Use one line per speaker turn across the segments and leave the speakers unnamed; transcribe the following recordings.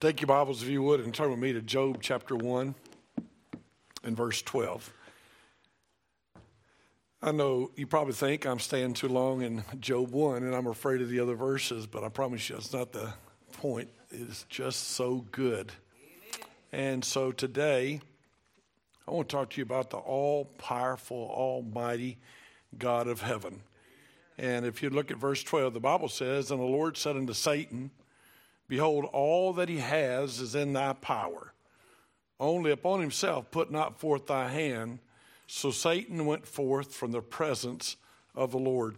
Take your Bibles, if you would, and turn with me to Job chapter 1 and verse 12. I know you probably think I'm staying too long in Job 1 and I'm afraid of the other verses, but I promise you that's not the point. It is just so good. And so today, I want to talk to you about the all-powerful, almighty God of heaven. And if you look at verse 12, the Bible says, "And the Lord said unto Satan, Behold, all that he has is in thy power. Only upon himself put not forth thy hand. So Satan went forth from the presence of the Lord."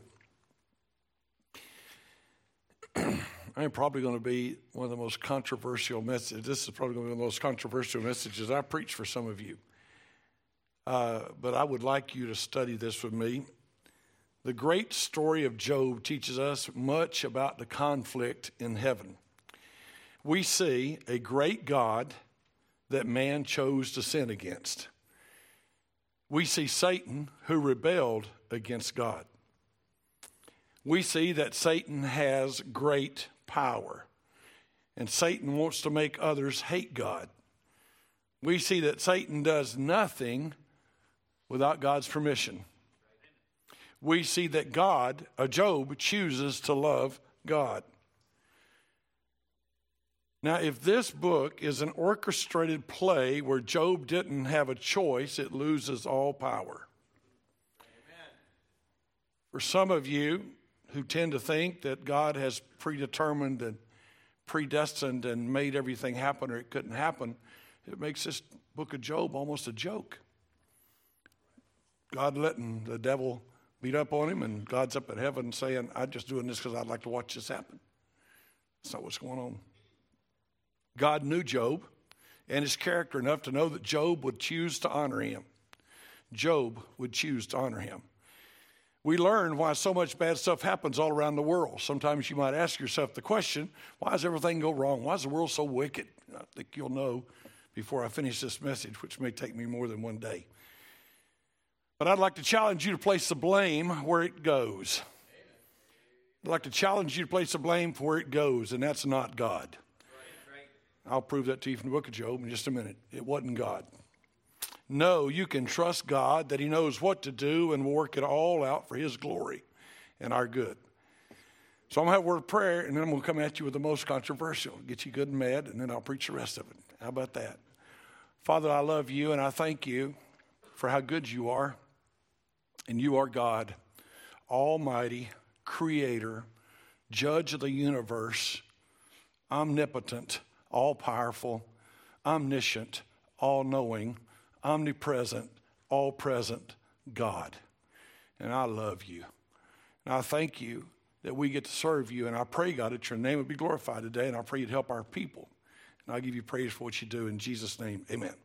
I'm probably going to be one of the most controversial messages. This is probably going to be the most controversial messages I preach for some of you. But I would like you to study this with me. The great story of Job teaches us much about the conflict in heaven. We see a great God that man chose to sin against. We see Satan who rebelled against God. We see that Satan has great power, and Satan wants to make others hate God. We see that Satan does nothing without God's permission. We see that Job chooses to love God. Now, if this book is an orchestrated play where Job didn't have a choice, it loses all power. Amen. For some of you who tend to think that God has predetermined and predestined and made everything happen or it couldn't happen, it makes this book of Job almost a joke. God letting the devil beat up on him, and God's up in heaven saying, "I'm just doing this because I'd like to watch this happen." That's not what's going on. God knew Job and his character enough to know that Job would choose to honor him. Job would choose to honor him. We learn why so much bad stuff happens all around the world. Sometimes you might ask yourself the question, why does everything go wrong? Why is the world so wicked? I think you'll know before I finish this message, which may take me more than one day. But I'd like to challenge you to place the blame where it goes. I'd like to challenge you to place the blame for where it goes, and that's not God. I'll prove that to you from the book of Job in just a minute. It wasn't God. No, you can trust God that he knows what to do and will work it all out for his glory and our good. So I'm going to have a word of prayer, and then I'm going to come at you with the most controversial, get you good and mad, and then I'll preach the rest of it. How about that? Father, I love you, and I thank you for how good you are. And you are God, almighty, creator, judge of the universe, omnipotent, all-powerful, omniscient, all-knowing, omnipresent, all-present God. And I love you. And I thank you that we get to serve you. And I pray, God, that your name would be glorified today. And I pray you'd help our people. And I'll give you praise for what you do. In Jesus' name, amen.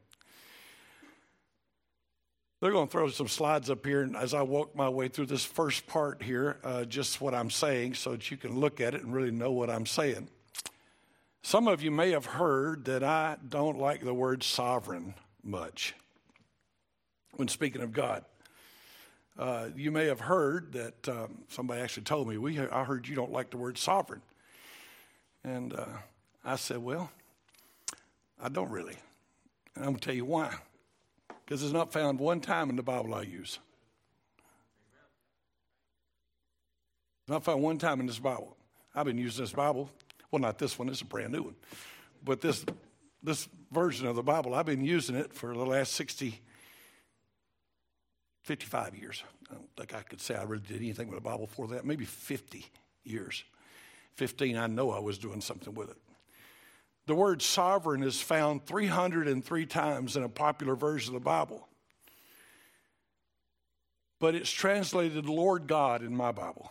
They're going to throw some slides up here, and as I walk my way through this first part here, just what I'm saying so that you can look at it and really know what I'm saying. Some of you may have heard that I don't like the word sovereign much when speaking of God. You may have heard that somebody actually told me, I heard you don't like the word sovereign. And I said, well, I don't really. And I'm going to tell you why. Because it's not found one time in the Bible I use. It's not found one time in this Bible. I've been using this Bible. Well, not this one. It's a brand new one. But this version of the Bible, I've been using it for the last 55 years. I don't think I could say I really did anything with the Bible before that. Maybe 50 years. 15, I know I was doing something with it. The word sovereign is found 303 times in a popular version of the Bible. But it's translated Lord God in my Bible.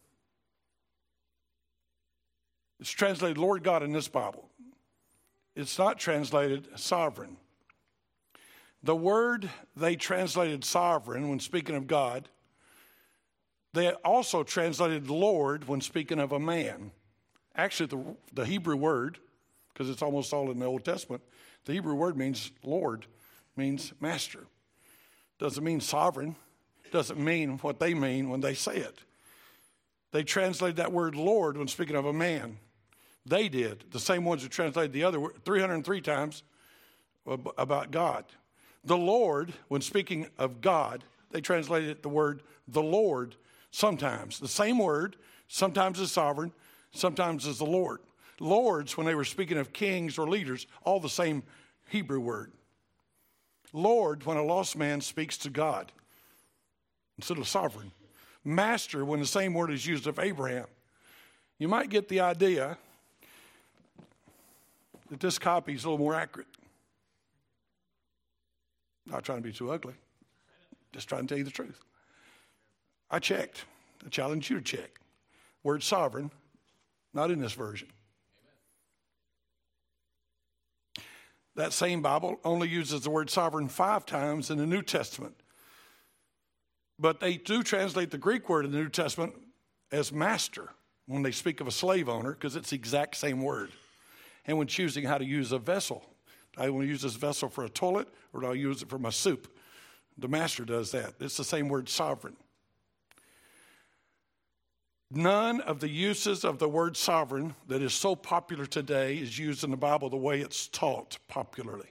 It's translated Lord God in this Bible. It's not translated sovereign. The word they translated sovereign when speaking of God, they also translated Lord when speaking of a man. Actually, the Hebrew word, because it's almost all in the Old Testament, the Hebrew word means Lord, means master. Doesn't mean sovereign. Doesn't mean what they mean when they say it. They translated that word Lord when speaking of a man. They did. The same ones who translated the other 303 times about God. The Lord, when speaking of God, they translated the word the Lord sometimes. The same word, sometimes as sovereign, sometimes as the Lord. Lords, when they were speaking of kings or leaders, all the same Hebrew word. Lord, when a lost man speaks to God instead of sovereign. Master, when the same word is used of Abraham. You might get the idea that this copy is a little more accurate. Not trying to be too ugly. Just trying to tell you the truth. I checked. I challenge you to check. Word sovereign, not in this version. That same Bible only uses the word sovereign 5 times in the New Testament. But they do translate the Greek word in the New Testament as master when they speak of a slave owner, because it's the exact same word. And when choosing how to use a vessel, do I want to use this vessel for a toilet or do I use it for my soup? The master does that. It's the same word, sovereign. None of the uses of the word sovereign that is so popular today is used in the Bible the way it's taught popularly.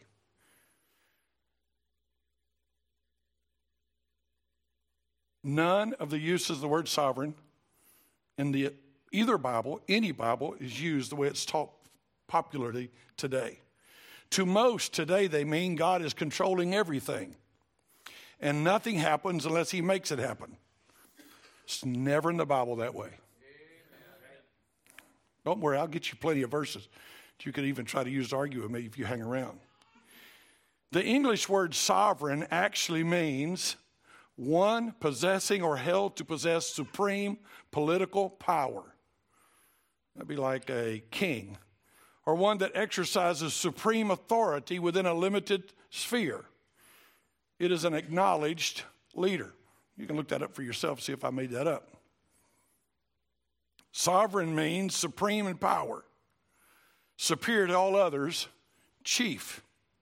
None of the uses of the word sovereign in either Bible, any Bible, is used the way it's taught popularly today. To most today, they mean God is controlling everything. And nothing happens unless he makes it happen. It's never in the Bible that way. Don't worry, I'll get you plenty of verses that you could even try to use to argue with me if you hang around. The English word sovereign actually means one possessing or held to possess supreme political power. That'd be like a king. Or one that exercises supreme authority within a limited sphere. It is an acknowledged leader. You can look that up for yourself, see if I made that up. Sovereign means supreme in power, superior to all others, chief.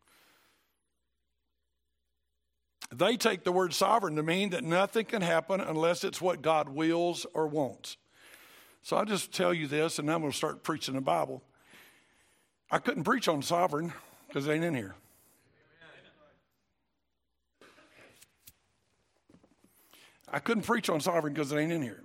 They take the word sovereign to mean that nothing can happen unless it's what God wills or wants. So I'll just tell you this, and then I'm going to start preaching the Bible. I couldn't preach on sovereign because it ain't in here. I couldn't preach on sovereign because it ain't in here.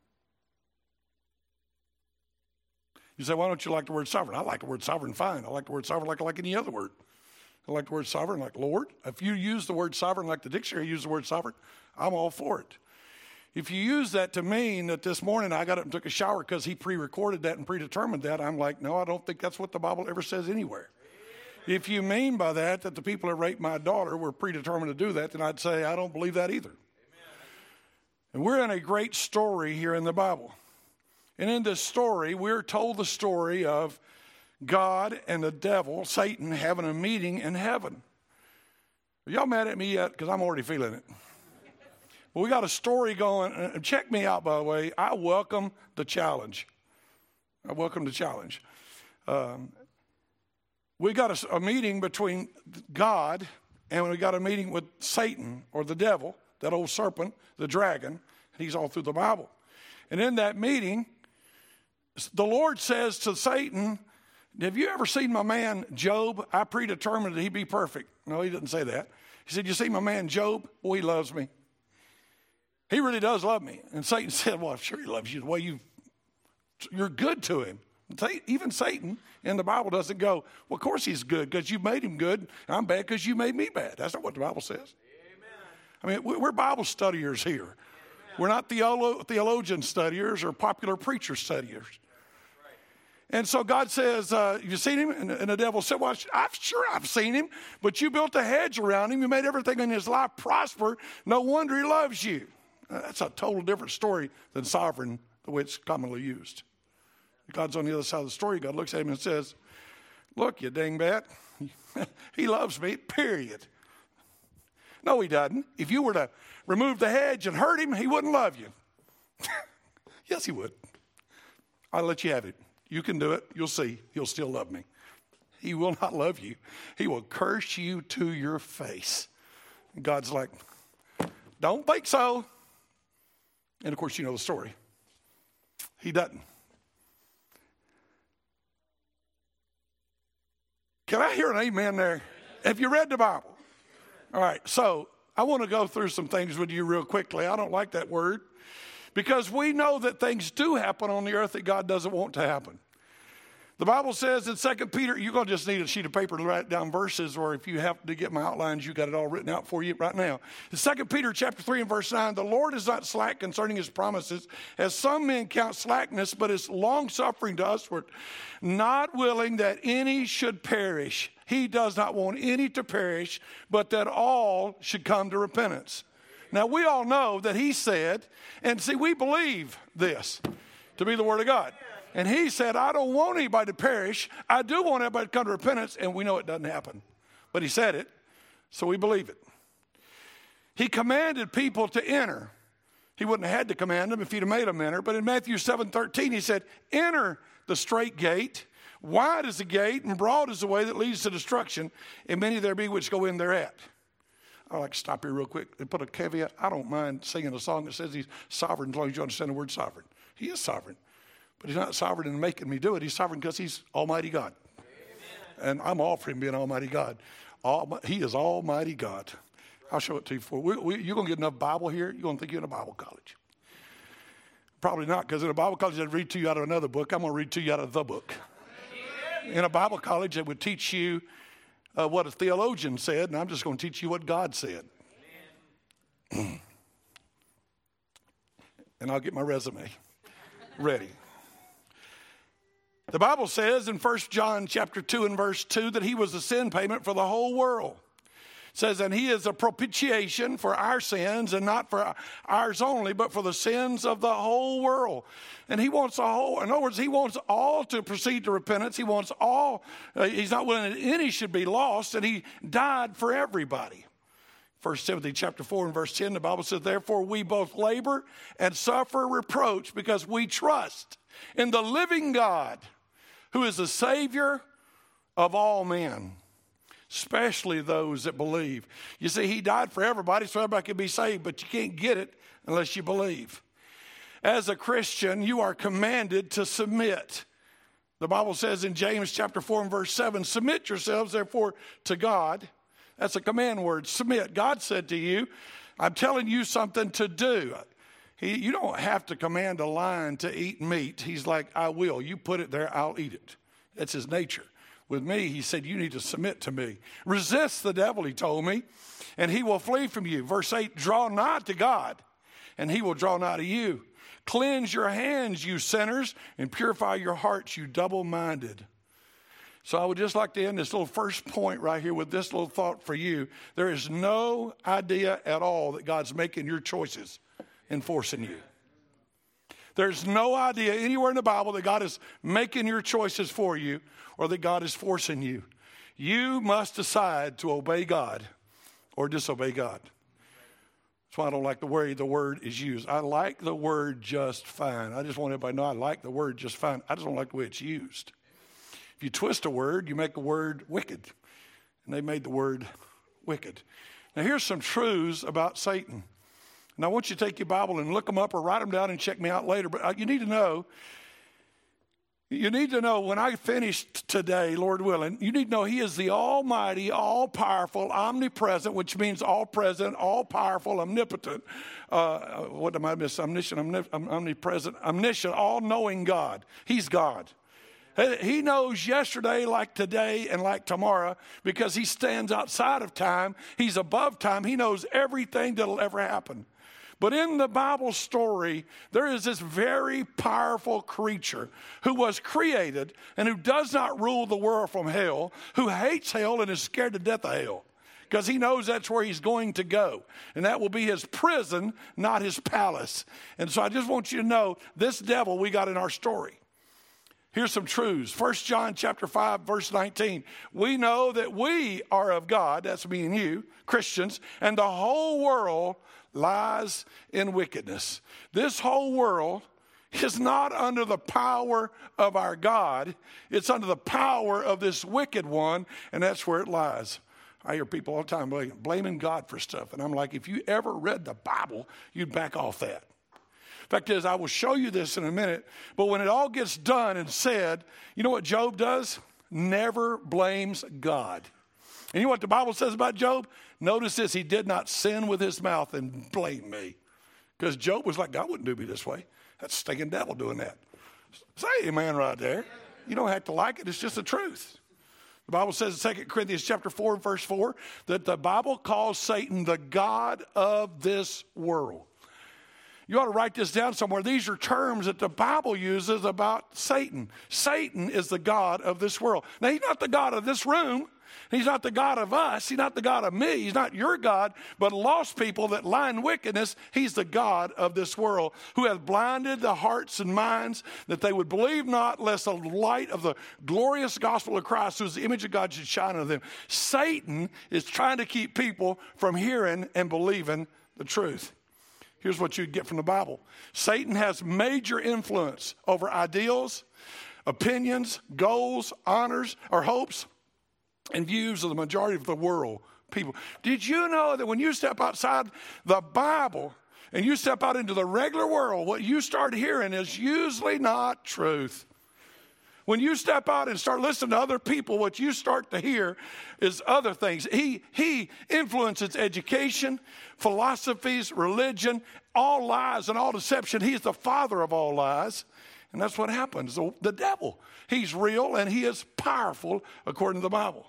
You say, why don't you like the word sovereign? I like the word sovereign fine. I like the word sovereign like I like any other word. I like the word sovereign like Lord. If you use the word sovereign like the dictionary uses the word sovereign, I'm all for it. If you use that to mean that this morning I got up and took a shower because he pre-recorded that and predetermined that, I'm like, no, I don't think that's what the Bible ever says anywhere. If you mean by that the people that raped my daughter were predetermined to do that, then I'd say I don't believe that either. And we're in a great story here in the Bible. And in this story, we're told the story of God and the devil, Satan, having a meeting in heaven. Are y'all mad at me yet? Because I'm already feeling it. But we got a story going. And check me out, by the way. I welcome the challenge. I welcome the challenge. We got a meeting between God and we got a meeting with Satan or the devil, that old serpent, the dragon. He's all through the Bible. And in that meeting, the Lord says to Satan, have you ever seen my man Job? I predetermined that he'd be perfect. No, he didn't say that. He said, you see my man Job? Boy, he loves me. He really does love me. And Satan said, well, I'm sure he loves you the way you're good to him. Even Satan in the Bible doesn't go, well, of course he's good because you made him good. I'm bad because you made me bad. That's not what the Bible says. Amen. I mean, we're Bible studiers here. Amen. We're not theologian studiers or popular preacher studiers. And so God says, you seen him? And the devil said, well, I've seen him, but you built a hedge around him. You made everything in his life prosper. No wonder he loves you. That's a total different story than sovereign, the way it's commonly used. God's on the other side of the story. God looks at him and says, look, you dingbat, he loves me, period. No, he doesn't. If you were to remove the hedge and hurt him, he wouldn't love you. Yes, he would. I'll let you have it. You can do it. You'll see. He'll still love me. He will not love you. He will curse you to your face. And God's like, don't think so. And, of course, you know the story. He doesn't. Can I hear an amen there? Have you read the Bible? All right, so I want to go through some things with you real quickly. I don't like that word because we know that things do happen on the earth that God doesn't want to happen. The Bible says in 2 Peter, you're going to just need a sheet of paper to write down verses, or if you have to get my outlines, you got it all written out for you right now. In 2 Peter chapter 3 and verse 9, the Lord is not slack concerning his promises, as some men count slackness, but is long-suffering to usward, not willing that any should perish. He does not want any to perish, but that all should come to repentance. Now, we all know that he said, and see, we believe this to be the word of God. And he said, I don't want anybody to perish. I do want everybody to come to repentance. And we know it doesn't happen. But he said it, so we believe it. He commanded people to enter. He wouldn't have had to command them if he'd have made them enter. But in Matthew 7:13, he said, enter the straight gate. Wide is the gate and broad is the way that leads to destruction. And many there be which go in thereat. I'd like to stop here real quick and put a caveat. I don't mind singing a song that says he's sovereign as long as you understand the word sovereign. He is sovereign. But he's not sovereign in making me do it. He's sovereign because he's Almighty God. Amen. And I'm all for him being Almighty God. He is Almighty God. I'll show it to you. You're going to get enough Bible here, you're going to think you're in a Bible college. Probably not, because in a Bible college, I'd read to you out of another book. I'm going to read to you out of the book. Amen. In a Bible college, they would teach you what a theologian said, and I'm just going to teach you what God said. And I'll get my resume ready. The Bible says in 1 John chapter 2 and verse 2 that he was the sin payment for the whole world. It says, and he is a propitiation for our sins, and not for ours only, but for the sins of the whole world. And he wants in other words, he wants all to proceed to repentance. He wants all, he's not willing that any should be lost, and he died for everybody. 1 Timothy chapter 4 and verse 10, the Bible says, therefore we both labor and suffer reproach because we trust in the living God, who is the Savior of all men, especially those that believe. You see, he died for everybody so everybody can be saved, but you can't get it unless you believe. As a Christian, you are commanded to submit. The Bible says in James chapter 4 and verse 7, submit yourselves therefore to God. That's a command word, submit. God said to you, I'm telling you something to do. You don't have to command a lion to eat meat. He's like, I will. You put it there, I'll eat it. That's his nature. With me, he said, you need to submit to me. Resist the devil, he told me, and he will flee from you. Verse 8, draw nigh to God, and he will draw nigh to you. Cleanse your hands, you sinners, and purify your hearts, you double-minded. So I would just like to end this little first point right here with this little thought for you. There is no idea at all that God's making your choices and forcing you. There's no idea anywhere in the Bible that God is making your choices for you or that God is forcing you. You must decide to obey God or disobey God. That's why I don't like the way the word is used. I like the word just fine. I just want everybody to know I like the word just fine. I just don't like the way it's used. If you twist a word, you make a word wicked. And they made the word wicked. Now here's some truths about Satan. And I want you to take your Bible and look them up or write them down and check me out later. But you need to know when I finish today, Lord willing, you need to know he is the almighty, all-powerful, omnipresent, which means all-present, all-powerful, omnipotent. What am I missing? Omniscient, omnipresent, omniscient, all-knowing God. He's God. He knows yesterday like today and like tomorrow because he stands outside of time. He's above time. He knows everything that'll ever happen. But in the Bible story, there is this very powerful creature who was created and who does not rule the world from hell, who hates hell and is scared to death of hell because he knows that's where he's going to go. And that will be his prison, not his palace. And so I just want you to know this devil we got in our story. Here's some truths. 1 John chapter 5, verse 19. We know that we are of God, that's me and you, Christians, and the whole world lies in wickedness. This whole world is not under the power of our God. It's under the power of this wicked one, and that's where it lies. I hear people all the time blaming God for stuff, and I'm like, if you ever read the Bible, you'd back off that. Fact is, I will show you this in a minute, but when it all gets done and said, you know what Job does? never blames God. And you know what the Bible says about Job? Notice this, he did not sin with his mouth and blame me. Because Job was like, God wouldn't do me this way. That's a stinking devil doing that. Say amen right there. You don't have to like it. It's just the truth. The Bible says in 2 Corinthians chapter 4 and verse 4 that the Bible calls Satan the god of this world. You ought to write this down somewhere. These are terms that the Bible uses about Satan. Satan is the god of this world. Now, he's not the god of this room. He's not the God of us. He's not the God of me. He's not your God, but lost people that lie in wickedness. He's the God of this world who hath blinded the hearts and minds that they would believe not, lest the light of the glorious gospel of Christ, who is the image of God, should shine on them. Satan is trying to keep people from hearing and believing the truth. Here's what you get from the Bible. Satan has major influence over ideals, opinions, goals, honors, or hopes, and views of the majority of the world people. Did you know that when you step outside the Bible and you step out into the regular world, what you start hearing is usually not truth? When you step out and start listening to other people, what you start to hear is other things. He influences education, philosophies, religion, all lies and all deception. He's the father of all lies. And that's what happens. The devil, he's real and he is powerful according to the Bible.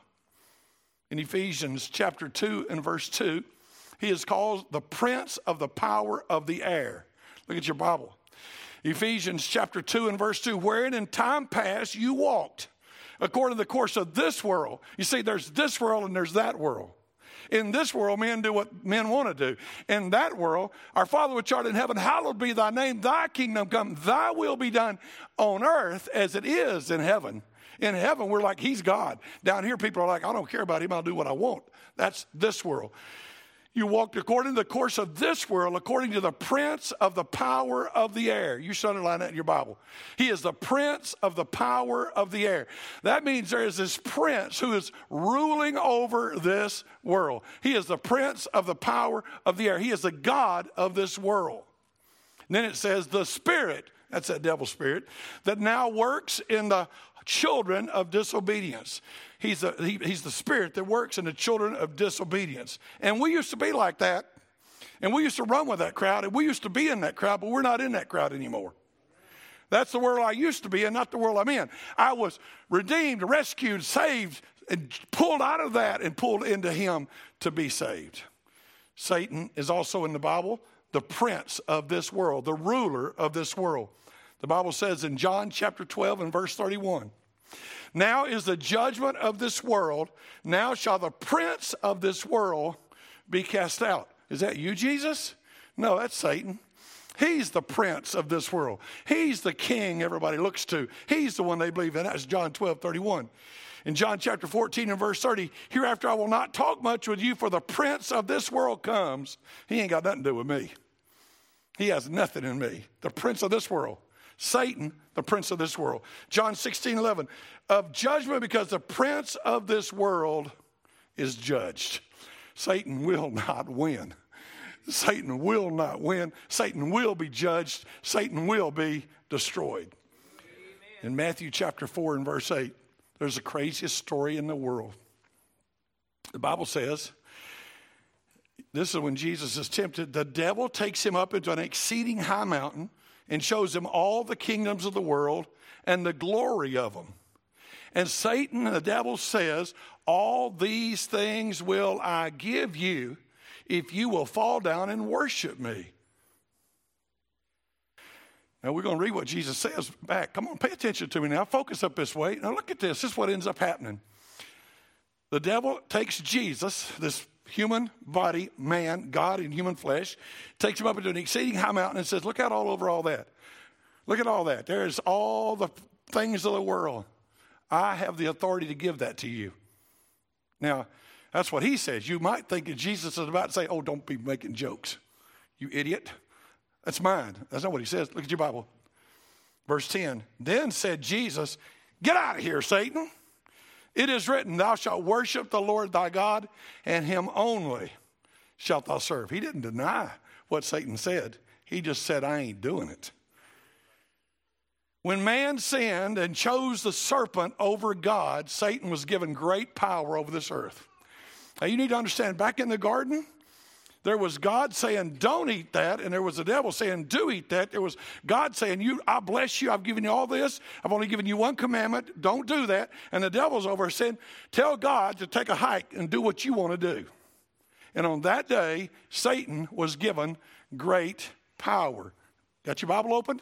In Ephesians chapter 2 and verse 2, he is called the prince of the power of the air. Look at your Bible. Ephesians chapter 2 and verse 2, wherein in time past you walked according to the course of this world. You see, there's this world and there's that world. In this world, men do what men want to do. In that world, our Father which art in heaven, hallowed be thy name, thy kingdom come, thy will be done on earth as it is in heaven. In heaven, we're like, he's God. Down here, people are like, I don't care about him, I'll do what I want. That's this world. You walked according to the course of this world, according to the prince of the power of the air. You should underline that in your Bible. He is the prince of the power of the air. That means there is this prince who is ruling over this world. He is the prince of the power of the air. He is the God of this world. And then it says the spirit, that's that devil spirit, that now works in the children of disobedience. He's the spirit that works in the children of disobedience. And we used to be like that. And we used to run with that crowd. And we used to be in that crowd, but we're not in that crowd anymore. That's the world I used to be in, not the world I'm in. I was redeemed, rescued, saved, and pulled out of that and pulled into him to be saved. Satan is also in the Bible the prince of this world, the ruler of this world. The Bible says in John chapter 12 and verse 31, now is the judgment of this world. Now shall the prince of this world be cast out. Is that you, Jesus? No, that's Satan. He's the prince of this world. He's the king everybody looks to. He's the one they believe in. That's John 12:31. In John chapter 14 and verse 30, hereafter I will not talk much with you, for the prince of this world comes. He ain't got nothing to do with me. He has nothing in me. The prince of this world. Satan, the prince of this world. John 16:11, of judgment because the prince of this world is judged. Satan will not win. Satan will not win. Satan will be judged. Satan will be destroyed. Amen. In Matthew chapter 4 and verse 8, there's the craziest story in the world. The Bible says, this is when Jesus is tempted. The devil takes him up into an exceeding high mountain and shows him all the kingdoms of the world and the glory of them. And Satan, the devil, says, all these things will I give you if you will fall down and worship me. Now we're going to read what Jesus says back. Come on, pay attention to me now. Focus up this way. Now look at this. This is what ends up happening. The devil takes Jesus, this human body, man, God in human flesh, takes him up into an exceeding high mountain and says, look out all over all that. Look at all that. There's all the things of the world. I have the authority to give that to you. Now, that's what he says. You might think that Jesus is about to say, oh, don't be making jokes, you idiot. That's mine. That's not what he says. Look at your Bible. Verse 10, then said Jesus, get out of here, Satan. It is written, thou shalt worship the Lord thy God, and him only shalt thou serve. He didn't deny what Satan said. He just said, I ain't doing it. When man sinned and chose the serpent over God, Satan was given great power over this earth. Now you need to understand, back in the garden, there was God saying, don't eat that, and there was the devil saying, do eat that. There was God saying, I bless you, I've given you all this, I've only given you one commandment, don't do that. And the devil's over saying, tell God to take a hike and do what you want to do. And on that day, Satan was given great power. Got your Bible open?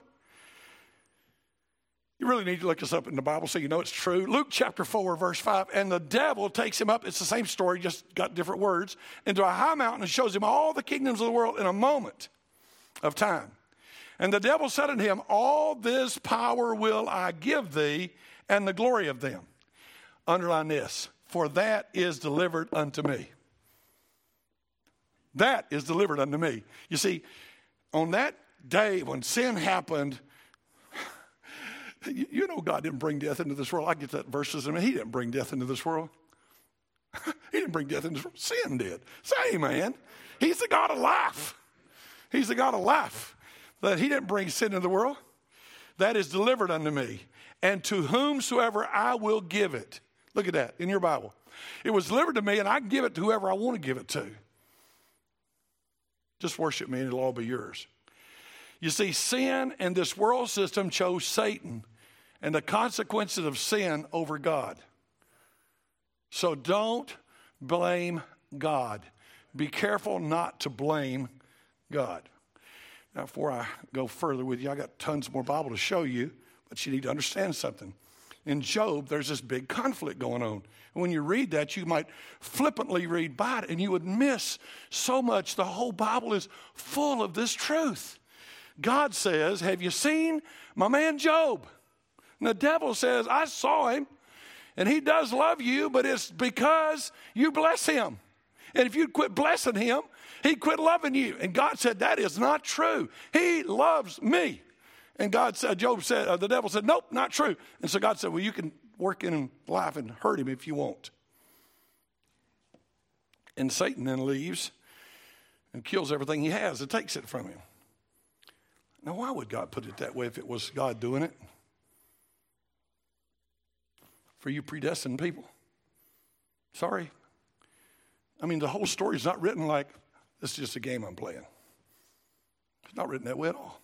You really need to look this up in the Bible so you know it's true. Luke chapter 4, verse 5. And the devil takes him up. It's the same story, just got different words. Into a high mountain and shows him all the kingdoms of the world in a moment of time. And the devil said unto him, all this power will I give thee, and the glory of them. Underline this. For that is delivered unto me. That is delivered unto me. You see, on that day when sin happened, you know God didn't bring death into this world. I get that verses. I mean, he didn't bring death into this world. He didn't bring death into this world. Sin did. Say amen. He's the God of life. He's the God of life. That he didn't bring sin into the world. That is delivered unto me. And to whomsoever I will give it. Look at that in your Bible. It was delivered to me, and I can give it to whoever I want to give it to. Just worship me and it'll all be yours. You see, sin and this world system chose Satan and the consequences of sin over God. So don't blame God. Be careful not to blame God. Now, before I go further with you, I got tons more Bible to show you, but you need to understand something. In Job, there's this big conflict going on. And when you read that, you might flippantly read by it, and you would miss so much. The whole Bible is full of this truth. God says, have you seen my man Job? And the devil says, I saw him, and he does love you, but it's because you bless him. And if you'd quit blessing him, he'd quit loving you. And God said, that is not true. He loves me. And God said, the devil said, nope, not true. And so God said, well, you can work in life and hurt him if you want. And Satan then leaves and kills everything he has and takes it from him. Now, why would God put it that way if it was God doing it? For you predestined people. Sorry. I mean, the whole story is not written like, this is just a game I'm playing. It's not written that way at all.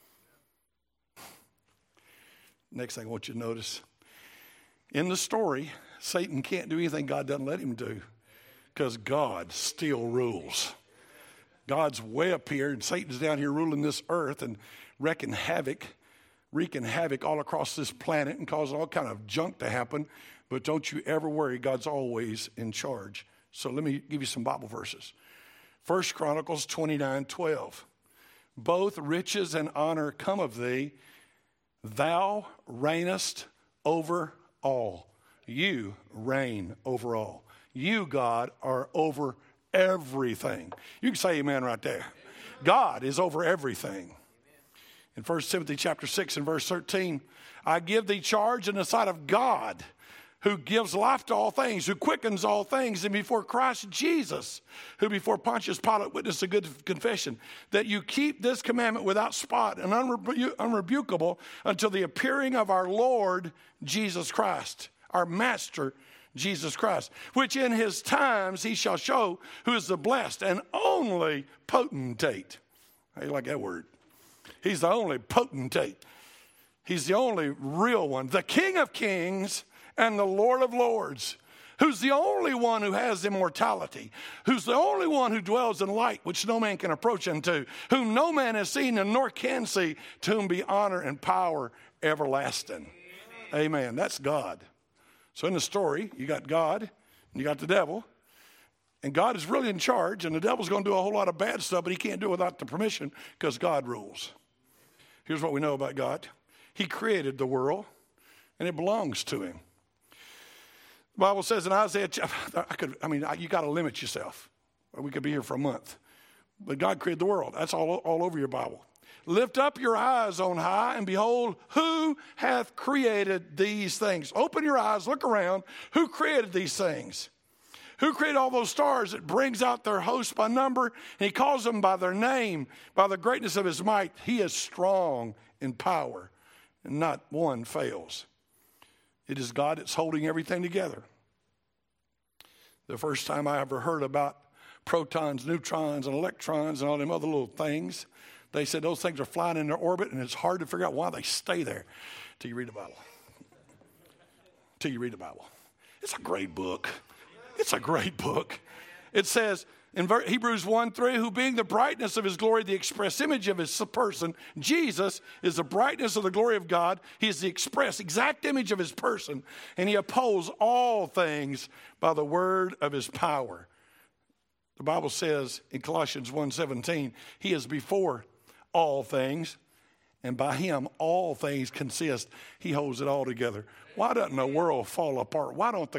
Next thing I want you to notice. In the story, Satan can't do anything God doesn't let him do because God still rules. God's way up here, and Satan's down here ruling this earth and wreaking havoc all across this planet and causing all kind of junk to happen. But don't you ever worry, God's always in charge. So let me give you some Bible verses. 1 Chronicles 29:12. Both riches and honor come of thee. Thou reignest over all. You reign over all. You, God, are over everything. You can say amen right there. God is over everything. In 1 Timothy chapter 6 and verse 13, I give thee charge in the sight of God, who gives life to all things, who quickens all things, and before Christ Jesus, who before Pontius Pilate witnessed a good confession, that you keep this commandment without spot and unrebukable until the appearing of our Lord Jesus Christ, our Master Jesus Christ, which in his times he shall show who is the blessed and only potentate. How you like that word? He's the only potentate. He's the only real one, the King of kings and the Lord of lords, who's the only one who has immortality, who's the only one who dwells in light, which no man can approach unto, whom no man has seen and nor can see, to whom be honor and power everlasting. Amen. That's God. So in the story, you got God and you got the devil, and God is really in charge, and the devil's going to do a whole lot of bad stuff, but he can't do it without the permission because God rules. Here's what we know about God. He created the world, and it belongs to him. The Bible says in Isaiah, you got to limit yourself. We could be here for a month. But God created the world. That's all over your Bible. Lift up your eyes on high, and behold, who hath created these things? Open your eyes, look around. Who created these things? Who created all those stars that brings out their hosts by number? And he calls them by their name, by the greatness of his might. He is strong in power. and not one fails. It is God that's holding everything together. The first time I ever heard about protons, neutrons, and electrons and all them other little things, they said those things are flying in their orbit, and it's hard to figure out why they stay there till you read the Bible. Till you read the Bible. It's a great book. It's a great book. It says in Hebrews 1:3, who being the brightness of his glory, the express image of his person, Jesus is the brightness of the glory of God. He is the express, exact image of his person, and he upholds all things by the word of his power. The Bible says in Colossians 1:17, he is before all things, and by him all things consist. He holds it all together. Why doesn't the world fall apart? Why don't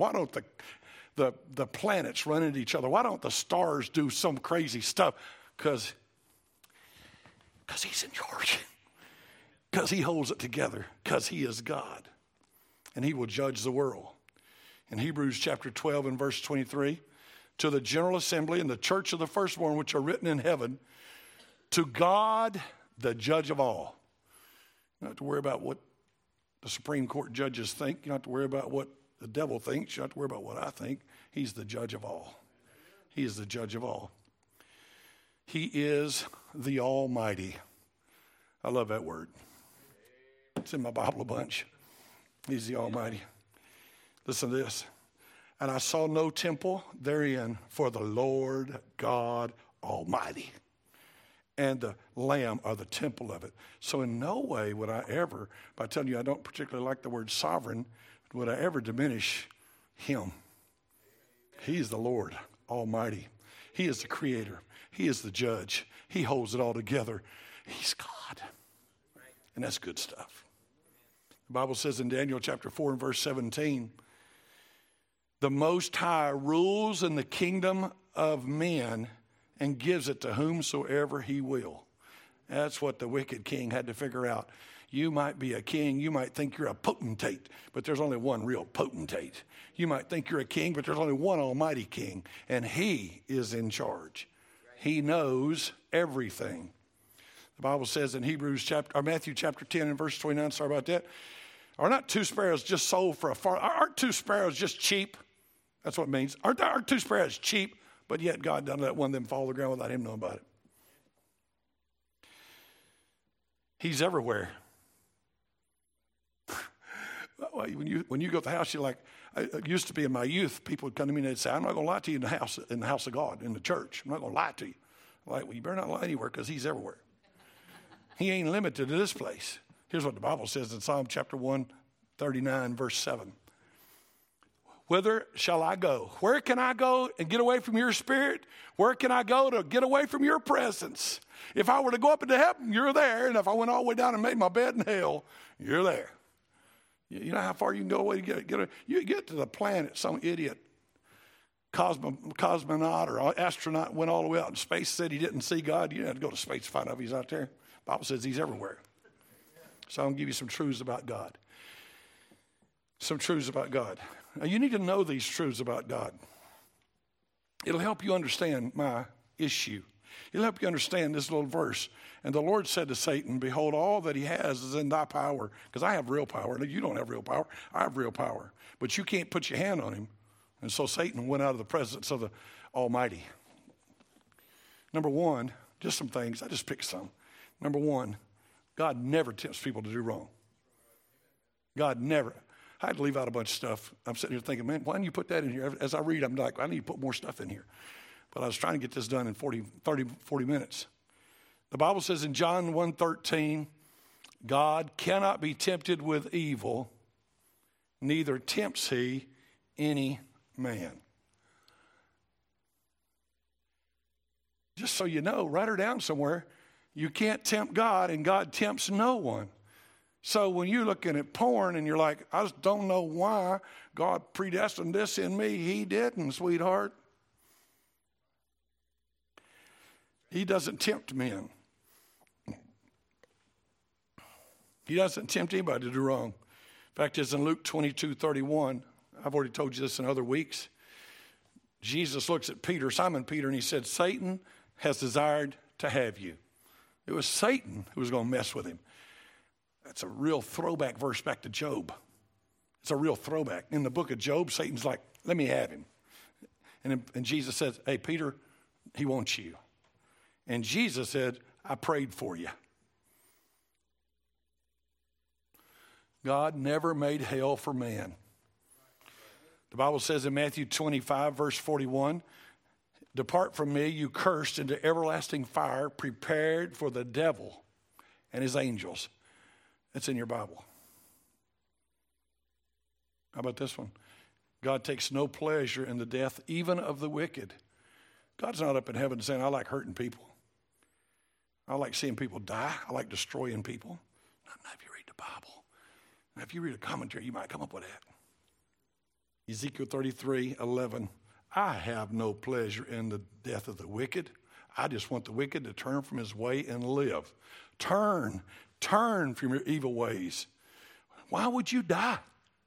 the planets run into each other? Why don't the stars do some crazy stuff? Because he's in charge. Because he holds it together. Because he is God. And he will judge the world. In Hebrews chapter 12 and verse 23, to the general assembly and the church of the firstborn which are written in heaven, to God, the judge of all. You don't have to worry about what the Supreme Court judges think. You don't have to worry about what the devil thinks. You don't have to worry about what I think. He's the judge of all. He is the judge of all. He is the Almighty. I love that word. It's in my Bible a bunch. He's the Almighty. Listen to this. And I saw no temple therein for the Lord God Almighty. And the Lamb are the temple of it. So in no way would I ever, by telling you I don't particularly like the word sovereign, would I ever diminish him. He's the Lord Almighty. He is the creator. He is the judge. He holds it all together. He's God. And that's good stuff. The Bible says in Daniel chapter 4 and verse 17, the Most High rules in the kingdom of men and gives it to whomsoever he will. That's what the wicked king had to figure out. You might be a king. You might think you're a potentate, but there's only one real potentate. You might think you're a king, but there's only one almighty king, and he is in charge. He knows everything. The Bible says in Matthew chapter 10 and verse 29, sorry about that, are not two sparrows just sold for a farthing? Aren't two sparrows just cheap? That's what it means. Aren't two sparrows cheap? But yet God doesn't let one of them fall to the ground without him knowing about it. He's everywhere. When you go to the house, you're like, it used to be in my youth, people would come to me and they'd say, I'm not going to lie to you in the house of God, in the church. I'm not going to lie to you. I'm like, well, you better not lie anywhere because he's everywhere. He ain't limited to this place. Here's what the Bible says in Psalm chapter 139, verse 7. Whither shall I go? Where can I go and get away from your spirit? Where can I go to get away from your presence? If I were to go up into heaven, you're there. And if I went all the way down and made my bed in hell, you're there. You know how far you can go away to get you get to the planet, some idiot cosmonaut or astronaut went all the way out in space, said he didn't see God. You don't have to go to space to find out if he's out there. The Bible says he's everywhere. So I'm going to give you some truths about God. Some truths about God. Now, you need to know these truths about God. It'll help you understand my issue. It'll help you understand this little verse. And the Lord said to Satan, behold, all that he has is in thy power. Because I have real power. You don't have real power. I have real power. But you can't put your hand on him. And so Satan went out of the presence of the Almighty. Number one, just some things. I just picked some. Number one, God never tempts people to do wrong. God never. I had to leave out a bunch of stuff. I'm sitting here thinking, man, why didn't you put that in here? As I read, I'm like, I need to put more stuff in here. But I was trying to get this done in 40 minutes. The Bible says in John 1:13, God cannot be tempted with evil, neither tempts he any man. Just so you know, write her down somewhere. You can't tempt God, and God tempts no one. So when you're looking at porn and you're like, I just don't know why God predestined this in me. He didn't, sweetheart. He doesn't tempt men. He doesn't tempt anybody to do wrong. In fact, it's in Luke 22:31. I've already told you this in other weeks. Jesus looks at Peter, Simon Peter, and he said, Satan has desired to have you. It was Satan who was going to mess with him. That's a real throwback verse back to Job. It's a real throwback. In the book of Job, Satan's like, let me have him. And Jesus says, hey, Peter, he wants you. And Jesus said, I prayed for you. God never made hell for man. The Bible says in Matthew 25, verse 41, depart from me, you cursed, into everlasting fire prepared for the devil and his angels. That's in your Bible. How about this one? God takes no pleasure in the death even of the wicked. God's not up in heaven saying, I like hurting people. I like seeing people die. I like destroying people. Not if you read the Bible. Now, if you read a commentary, you might come up with that. Ezekiel 33:11. I have no pleasure in the death of the wicked. I just want the wicked to turn from his way and live. Turn from your evil ways. Why would you die?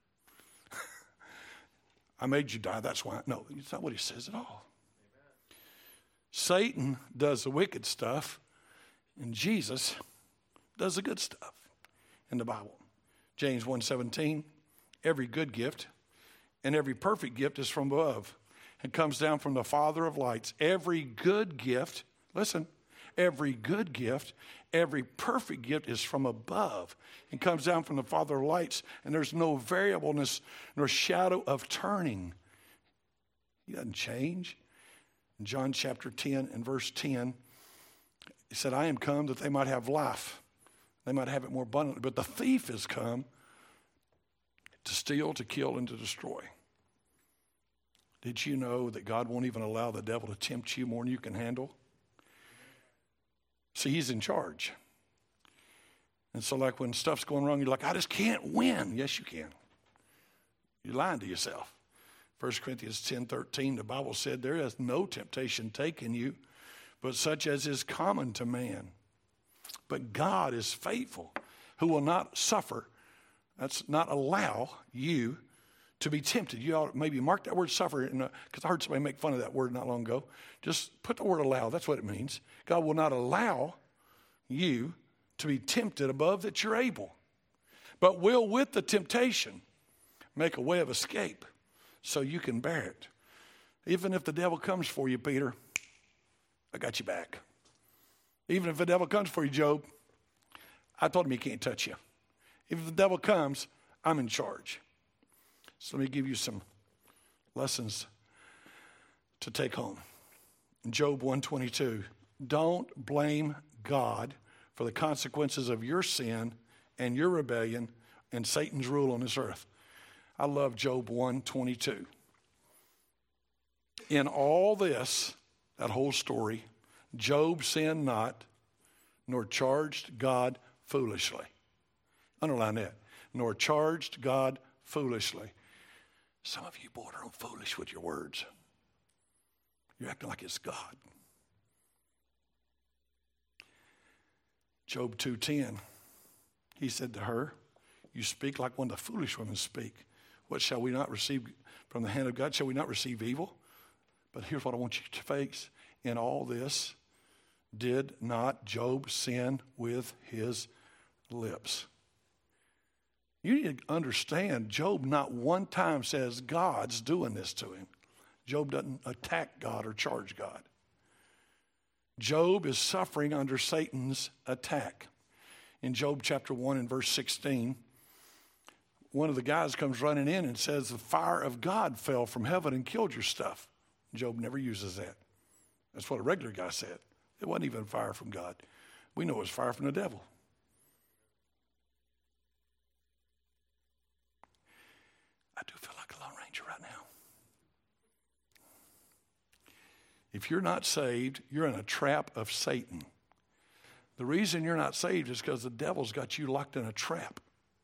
I made you die, that's why. No, it's not what he says at all. Amen. Satan does the wicked stuff, and Jesus does the good stuff in the Bible. James 1:17, every good gift and every perfect gift is from above and comes down from the Father of lights. Every good gift, listen, every good gift, every perfect gift is from above and comes down from the Father of lights, and there's no variableness nor shadow of turning. He doesn't change. In John chapter 10 and verse 10, he said, I am come that they might have life. They might have it more abundantly. But the thief is come to steal, to kill, and to destroy. Did you know that God won't even allow the devil to tempt you more than you can handle? See, he's in charge. And so like when stuff's going wrong, you're like, I just can't win. Yes, you can. You're lying to yourself. 1 Corinthians 10:13, the Bible said, there is no temptation taken you, but such as is common to man. But God is faithful, who will not suffer, that's not allow you to be tempted. You ought to maybe mark that word suffer, because I heard somebody make fun of that word not long ago. Just put the word allow. That's what it means. God will not allow you to be tempted above that you're able, but will with the temptation make a way of escape so you can bear it. Even if the devil comes for you, Peter, I got you back. Even if the devil comes for you, Job, I told him he can't touch you. If the devil comes, I'm in charge. So let me give you some lessons to take home. In Job 1:22, don't blame God for the consequences of your sin and your rebellion and Satan's rule on this earth. I love Job 1:22. In all this, that whole story, Job sinned not, nor charged God foolishly. Underline that. Nor charged God foolishly. Some of you border on foolish with your words. You're acting like it's God. Job 2:10, he said to her, you speak like one of the foolish women speak. What shall we not receive from the hand of God? Shall we not receive evil? But here's what I want you to face. In all this, did not Job sin with his lips? You need to understand, Job not one time says God's doing this to him. Job doesn't attack God or charge God. Job is suffering under Satan's attack. In Job chapter 1 and verse 16, one of the guys comes running in and says, the fire of God fell from heaven and killed your stuff. Job never uses that. That's what a regular guy said. It wasn't even fire from God. We know it was fire from the devil. I do feel like a Lone Ranger right now. If you're not saved, you're in a trap of Satan. The reason you're not saved is because the devil's got you locked in a trap.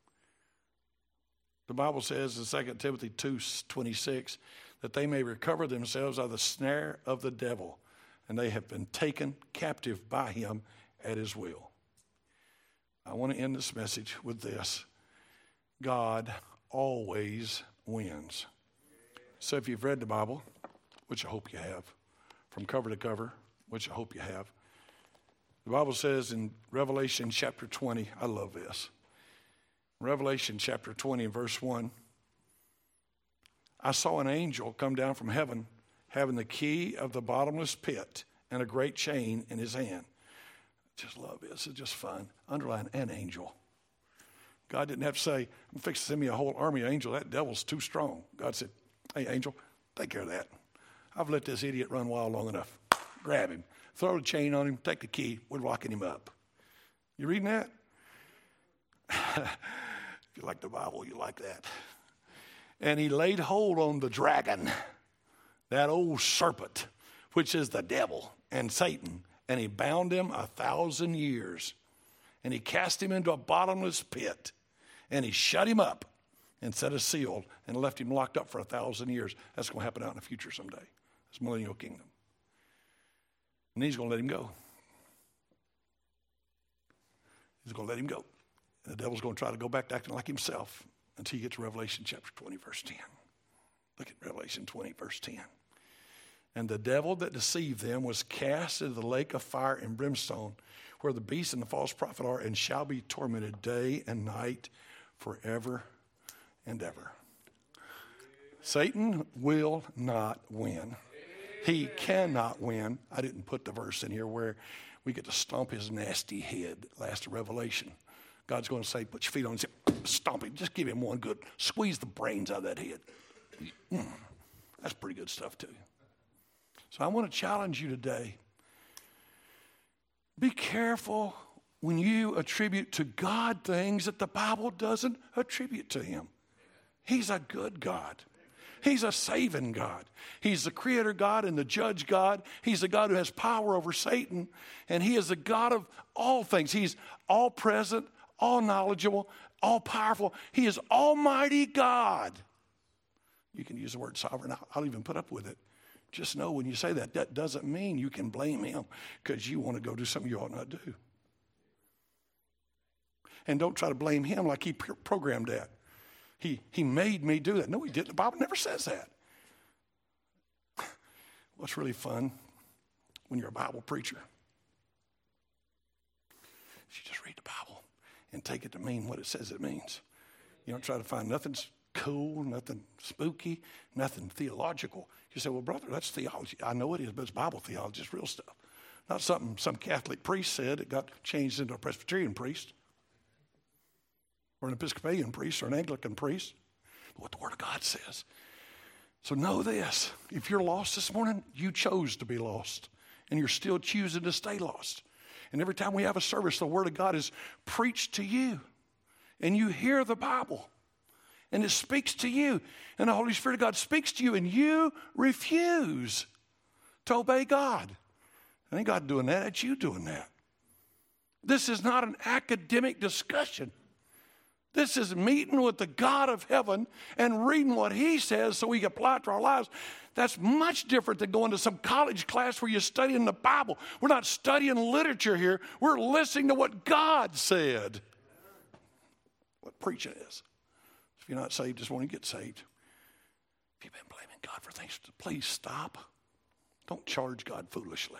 The Bible says in 2 Timothy 2:26 that they may recover themselves out of the snare of the devil, and they have been taken captive by him at his will. I want to end this message with this. God always wins. So if you've read the Bible, which I hope you have, from cover to cover, which I hope you have, the Bible says in Revelation chapter 20, I love this. Revelation chapter 20 and verse 1. I saw an angel come down from heaven having the key of the bottomless pit and a great chain in his hand. Just love this. It's just fun. Underline an angel. God didn't have to say, I'm fixing to send me a whole army of angels. That devil's too strong. God said, hey, angel, take care of that. I've let this idiot run wild long enough. Grab him. Throw the chain on him. Take the key. We're locking him up. You reading that? If you like the Bible, you like that. And he laid hold on the dragon, that old serpent, which is the devil and Satan, and he bound him 1,000 years. And he cast him into a bottomless pit, and he shut him up and set a seal and left him locked up for 1,000 years. That's going to happen out in the future someday. It's millennial kingdom. And he's going to let him go. He's going to let him go. And the devil's going to try to go back to acting like himself until you get to Revelation chapter 20, verse 10. Look at Revelation 20, verse 10. And the devil that deceived them was cast into the lake of fire and brimstone, where the beast and the false prophet are, and shall be tormented day and night forever and ever. Satan will not win. He cannot win. I didn't put the verse in here where we get to stomp his nasty head, last Revelation. God's going to say, put your feet on him, stomp him. Just give him one good, squeeze the brains out of that head. That's pretty good stuff too. So I want to challenge you today. Be careful when you attribute to God things that the Bible doesn't attribute to him. He's a good God. He's a saving God. He's the creator God and the judge God. He's the God who has power over Satan. And he is the God of all things. He's all present, all knowledgeable, all powerful. He is Almighty God. You can use the word sovereign. I'll even put up with it. Just know when you say that, that doesn't mean you can blame him because you want to go do something you ought not do. And don't try to blame him like he programmed that. He made me do that. No, he didn't. The Bible never says that. What's really fun when you're a Bible preacher? You just read the Bible and take it to mean what it says it means. You don't try to find nothing cool, nothing spooky, nothing theological. You say, well, brother, that's theology. I know it is, but it's Bible theology. It's real stuff. Not something some Catholic priest said. It got changed into a Presbyterian priest or an Episcopalian priest or an Anglican priest. What the Word of God says. So know this. If you're lost this morning, you chose to be lost. And you're still choosing to stay lost. And every time we have a service, the Word of God is preached to you. And you hear the Bible. And it speaks to you. And the Holy Spirit of God speaks to you. And you refuse to obey God. It ain't God doing that. It's you doing that. This is not an academic discussion. This is meeting with the God of heaven and reading what he says so we can apply it to our lives. That's much different than going to some college class where you're studying the Bible. We're not studying literature here. We're listening to what God said. What preaching is. If you're not saved, just want to get saved. If you've been blaming God for things, please stop. Don't charge God foolishly.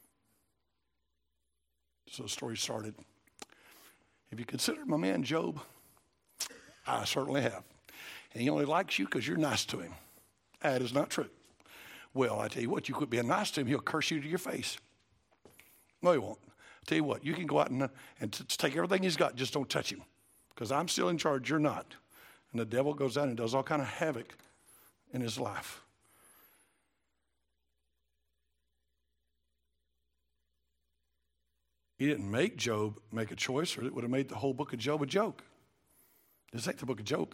So the story started. Have you considered my man Job? I certainly have. And he only likes you because you're nice to him. That is not true. Well, I tell you what, you quit being nice to him, he'll curse you to your face. No, he won't. I tell you what, you can go out and take everything he's got, just don't touch him. Because I'm still in charge, you're not. And the devil goes out and does all kind of havoc in his life. He didn't make Job make a choice, or it would have made the whole book of Job a joke. This ain't the book of joke.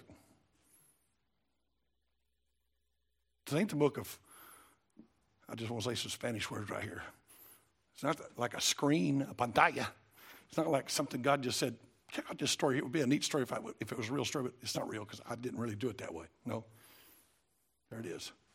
This ain't the book of, I just want to say some Spanish words right here. It's not like a screen, a pantalla. It's not like something God just said, check out this story. It would be a neat story if it was a real story, but it's not real because I didn't really do it that way. No. There it is.